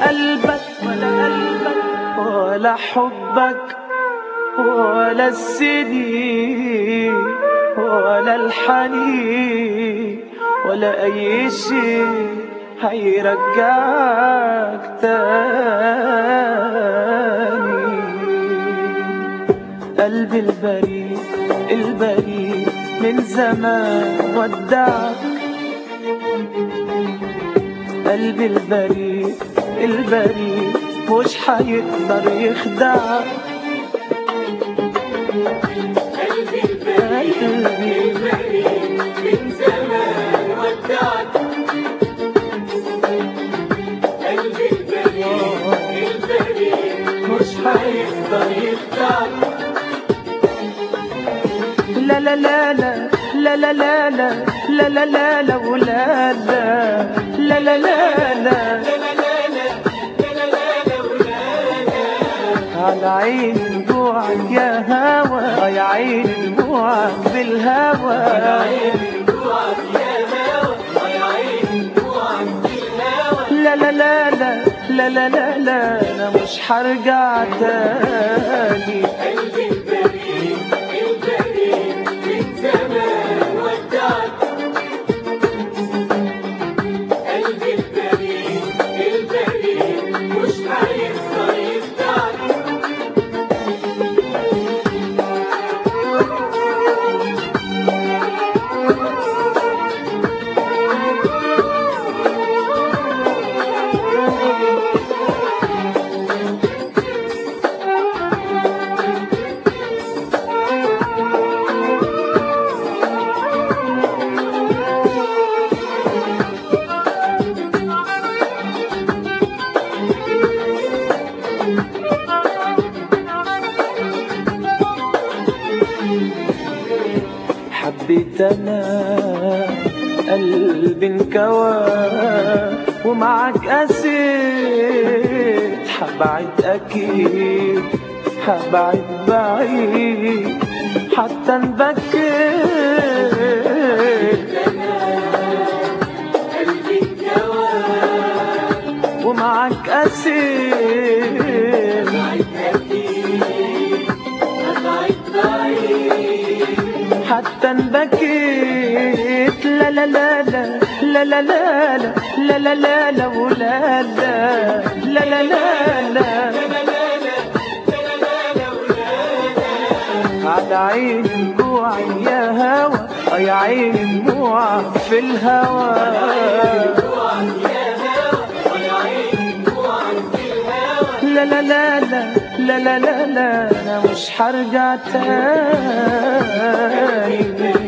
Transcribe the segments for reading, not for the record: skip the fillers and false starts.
قلبك ولا حبك ولا السنين ولا الحنين ولا أي شيء هيرجعك تاني. قلبي البريء البريء من زمان ودعك، قلبي البريء البريء مش هيقدر يخدعك. قلبي البريء البريء من زمان ودعك، قلبي البريء البريء مش هيقدر يخدعك. لا لا لا لا لا لا لا لا لا لا لا لا ولا لا لا لا لا لا على عيني دموعك يا هوا، يا عيني دموعك بالهوا، يا عيني دموعك يا هوا، يا عيني دموعك بالهوا. لا لا لا لا لا لا لا لا انا مش هرجع تاني. قلبي البريء البريء من زمان ودعك، قلبي البريء البريء مش هيقدر يخدعك. حبيت انا قلبي انكوى ومعك قسيت، حبعد اكيد حبعد بعيد حتى انبكيت. قلبي انكوى ومعك قسيت حتى انبكيت. لا لا لا لا لا لا لا لا لا لا لا ولا لا لا لا لا على عيني دموعي يا هوا، يا عيني دموعك في الهوا. لا لا لا لا لا لا لا لا انا مش هرجع تاني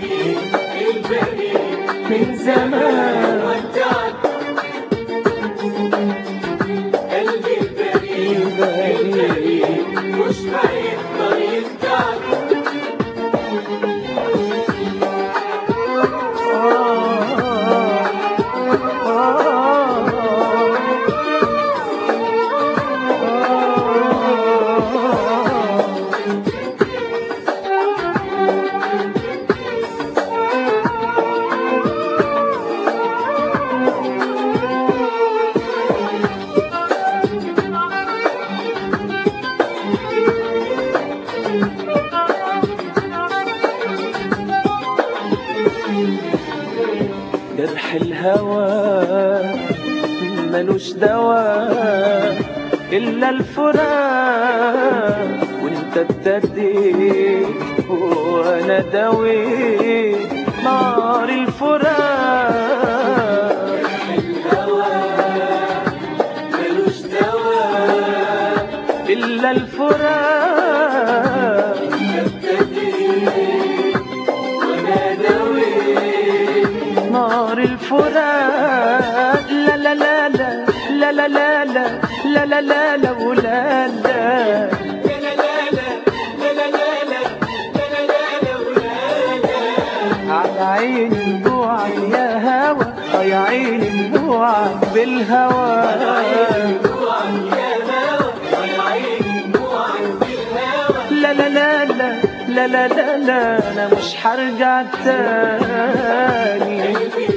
من زمان ودعك، قلبي البريء البريء مش هيقدر يخدعك. جرح الهوى ملوش دواء إلا الفراق، وانت ابتديت وانا دويت نار الفراق. ملوش دواء إلا الفراق، وانا دويت نار الفراق. لا لا لا لا لا لا لا لا لا لا لا لا ولا لا على عيني دموعك يا هوا، يا عيني دموعك بالهوا. لا لا لا لا لا لا لا انا مش هرجع تاني.